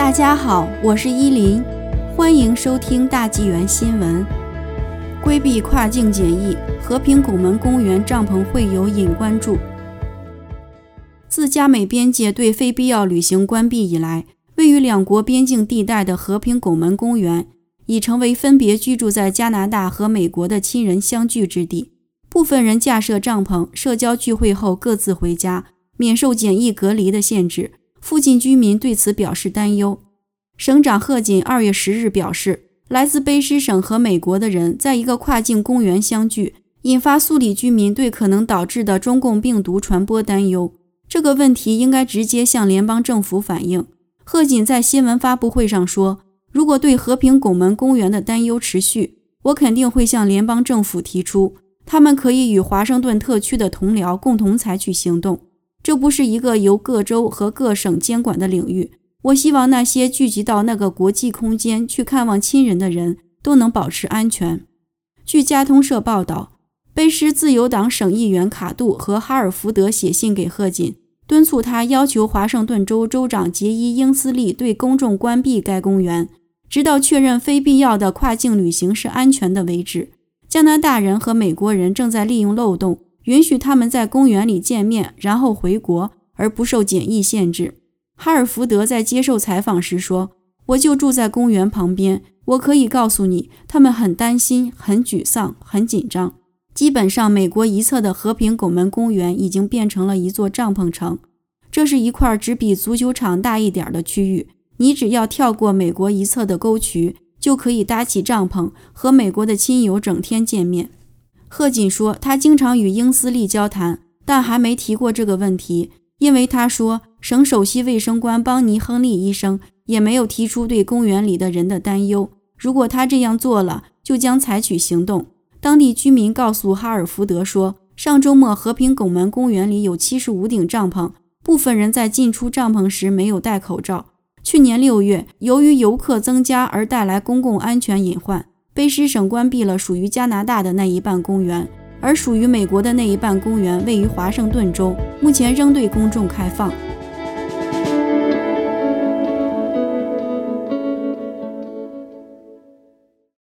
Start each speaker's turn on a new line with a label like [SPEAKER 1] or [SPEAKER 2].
[SPEAKER 1] 大家好，我是依林，欢迎收听大纪元新闻。规避跨境检疫，和平拱门公园帐篷会友引关注。自加美边界对非必要旅行关闭以来，位于两国边境地带的和平拱门公园已成为分别居住在加拿大和美国的亲人相聚之地。部分人架设帐篷，社交聚会后各自回家，免受检疫隔离的限制。附近居民对此表示担忧。省长贺锦2月10日表示，来自卑诗省和美国的人在一个跨境公园相聚，引发苏里居民对可能导致的中共病毒传播担忧。这个问题应该直接向联邦政府反映。贺锦在新闻发布会上说，如果对和平拱门公园的担忧持续，我肯定会向联邦政府提出，他们可以与华盛顿特区的同僚共同采取行动。这不是一个由各州和各省监管的领域，我希望那些聚集到那个国际空间去看望亲人的人都能保持安全。据加通社报道，卑诗自由党省议员卡杜和哈尔福德写信给贺锦，敦促他要求华盛顿州州长杰伊·英斯利对公众关闭该公园，直到确认非必要的跨境旅行是安全的为止。加拿大人和美国人正在利用漏洞，允许他们在公园里见面，然后回国，而不受检疫限制。哈尔福德在接受采访时说，我就住在公园旁边，我可以告诉你，他们很担心，很沮丧，很紧张。基本上美国一侧的和平拱门公园已经变成了一座帐篷城，这是一块只比足球场大一点的区域，你只要跳过美国一侧的沟渠，就可以搭起帐篷，和美国的亲友整天见面。贺锦说，他经常与英斯利交谈，但还没提过这个问题，因为他说，省首席卫生官邦尼·亨利医生也没有提出对公园里的人的担忧。如果他这样做了，就将采取行动。当地居民告诉哈尔福德说，上周末和平拱门公园里有75顶帐篷，部分人在进出帐篷时没有戴口罩。去年6月，由于游客增加而带来公共安全隐患，卑诗省关闭了属于加拿大的那一半公园，而属于美国的那一半公园位于华盛顿州，目前仍对公众开放。